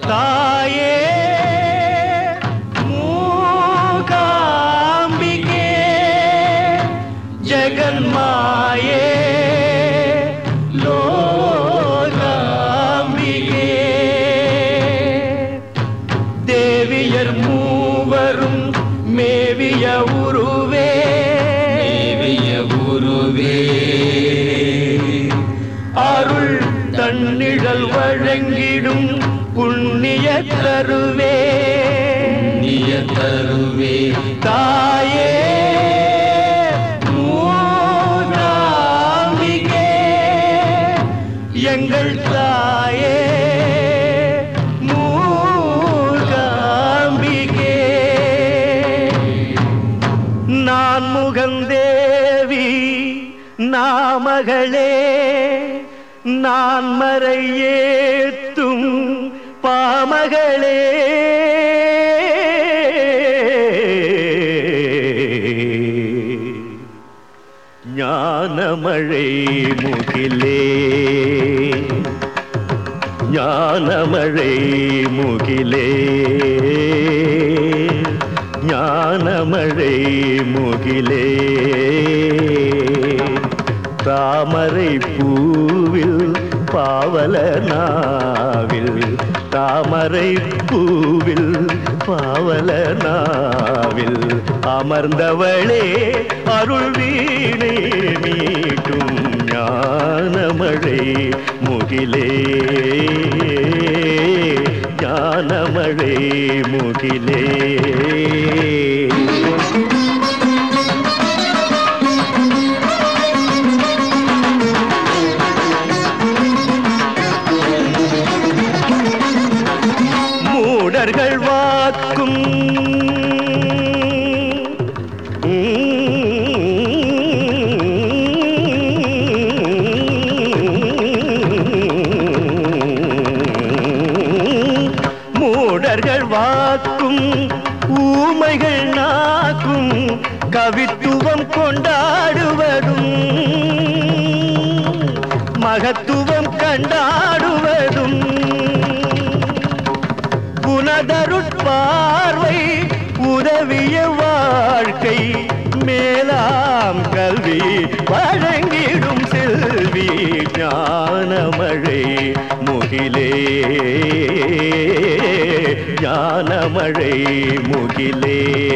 தாயே மூகாம்பிகே ஜெகன்மாயே லோகாம்பிகே தேவியர் மூவரும் மேவிய உருவே அருள் தன்னிழல் வழங்கிடும் புண்ணிய தருவே தாயே மூகாம்பிகே எங்கள் தாயே மூகாம்பிகே நான் முகந்தேவி நாமகளே நான் மறை ஏத்தும் பாமகளே ஞானமழை முகிலே ஞானமழை முகிலே ஞானமழை முகிலே தாமரை பூவில் பாவலனாவில் தாமரை பூவில் பாவலனாவில் அமர்ந்தவளே அருள் வீணை மீட்டும் ஞானமழை முகிலே ஞானமழை முகிலே மூடர்கள் வாக்கும் மூடர்கள் வாக்கும் ஊமைகள் நாக்கும் கவித்துவம் கொண்டாடுவதும் மகத்துவம் கண்டாடுவதும் குணதருட்பார்வை உதவிய வாழ்க்கை மேலாம் கல்வி வழங்கிடும் செல்வி ஞானமழை முகிலே ஞானமழை முகிலே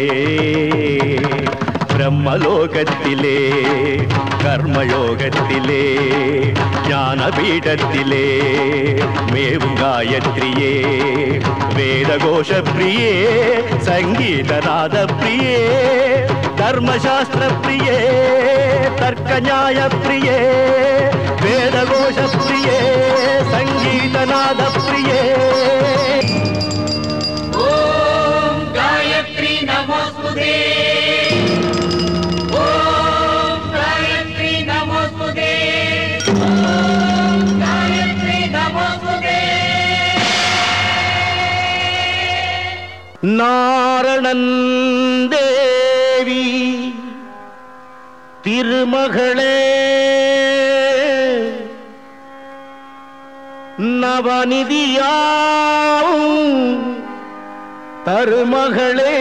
பிரம்மலோகத்திலே கர்மயோகத்திலே ஞானபீடத்திலே மேவும் காயத்ரியே வேதகோஷ பிரியே சங்கீதநாத பிரியே தர்மசாஸ்திர பிரியே தர்க்க நியாய பிரியே வேதகோஷ பிரியே சங்கீதநாத பிரியே ஓம் காயத்ரி நமோஸ்துதே நாரணன் தேவி திருமகளே நவநிதியாவும் தருமகளே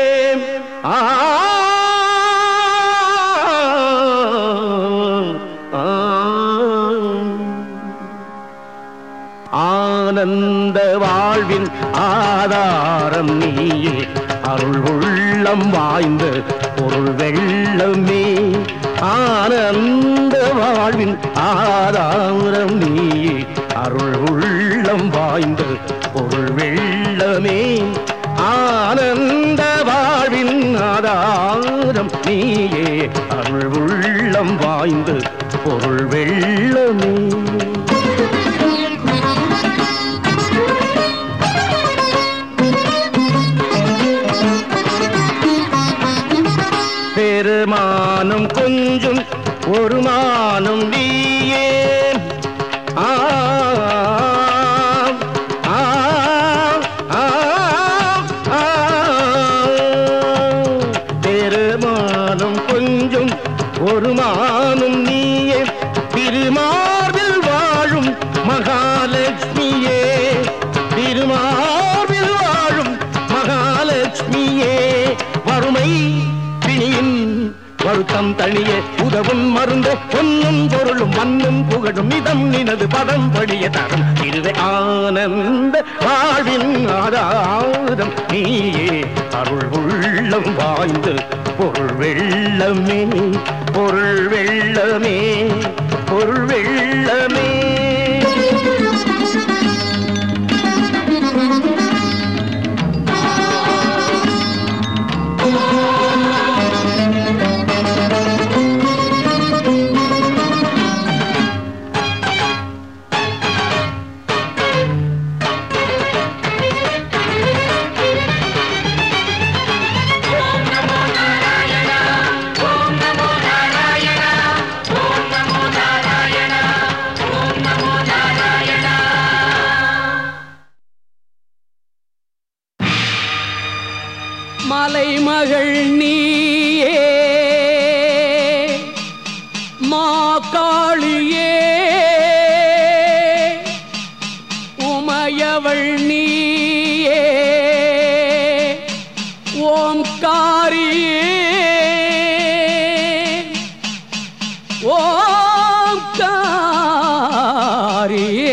ஆனந்த வாழ்வின் ஆதாரம் நீயே அருள் உள்ளம் வாய்ந்த பொருள் வெள்ளமே ஆனந்த வாழ்வின் ஆதாரம் நீயே அருள் உள்ளம் வாய்ந்த பொருள் வெள்ளமே ஆனந்த வாழ்வின் ஆதாரம் நீயே அருள் உள்ளம் வாய்ந்த பொருள் வெள்ளமே பெருமானும் கொஞ்சம் ஒரு மானும் நீயே பெருமானும் கொஞ்சம் ஒரு மானும் நீயே திருமார்பில் வருத்தம் தனியே உதவும் மருந்த பொன்னும் பொருளும் மண்ணும் புகழும் இதம் நினது பதம் படிய தரும் இதுவே ஆனந்த வாழ்வின் ஆதாரம் நீயே அருள் உள்ளம் வாய்ந்து பொருள் வெள்ளமே பொருள் வெள்ளமே பொருள் வெள்ளமே. மலைமகள் நீயே மாகாளியே உமையவள் நீயே ஓம்காரியே ஓம்காரியே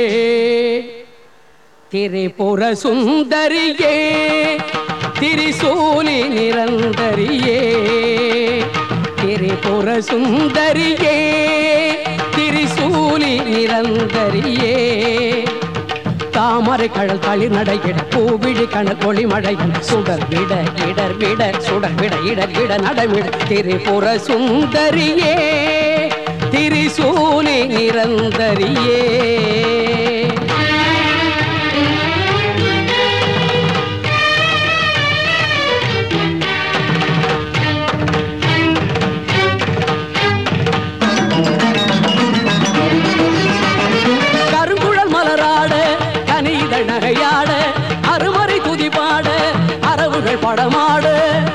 திரிபுர சுந்தரியே திரிசூலி நிரந்தரியே திரிபுர சுந்தரியே திரிசூலி நிரந்தரியே தாமரை கடல் தளிர் நடையிட பூவிழி கணல் ஒளிமழையின் சுடர் விட இடர் விட சுடர் விட இடர் விட நடமிட திரிபுர சுந்தரியே திரிசூலி நிரந்தரியே. நகையாட அருமறை துதிபாட அரவுகள் படமாட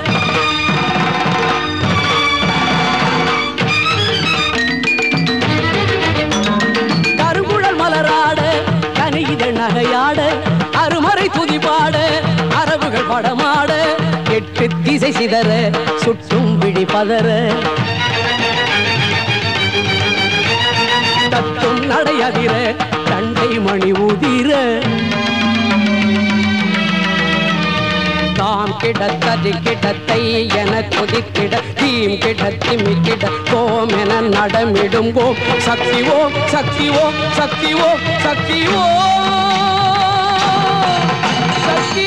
கருங்குழல் மலராட கனியிதழ் நகையாட அருமறை துதிபாட அரவுகள் படமாட எட்டு திசை சிதற சுற்றும் விழி பதற தத்தும் நடையதிர தண்டை மணி உதிர தாம் கிடத்தது கிடத்தை என கொதிக்கிட தீம் கிட திமி கிட கோம் என நடமிடும் ஓம் சக்தி ஓம் சக்தி ஓம் சக்தி ஓம் சக்தி ஓம் சக்தி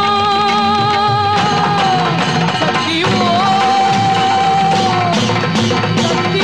ஓம் சக்தி ஓம் சக்தி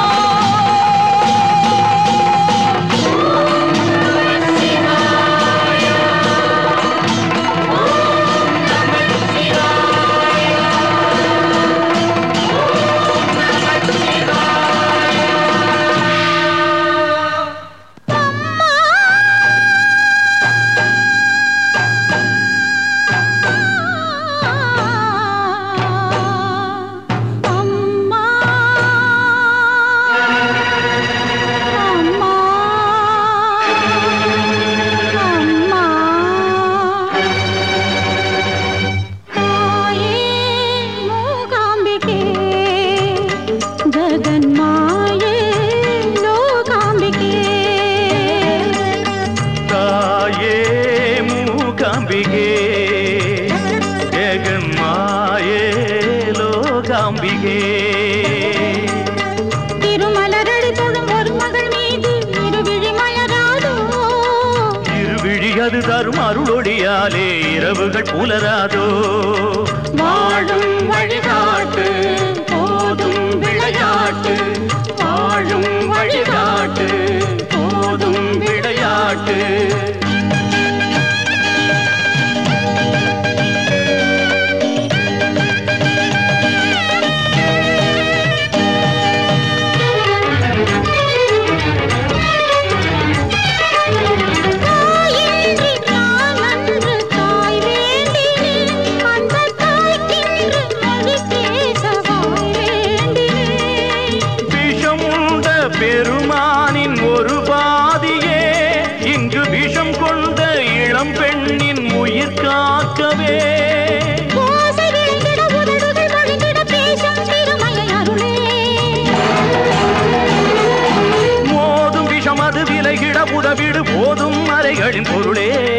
தரும் அருளொடியாலே இரவுகள் புலராதோ வாழும் வழிகாட்டு போதும் விளையாட்டு வாழும் வழிகாட்டு போதும் விளையாட்டு பெருமானின் ஒரு பாதியே இங்கு விஷம் கொண்ட இளம் பெண்ணின் உயிர் காக்கவே அருளே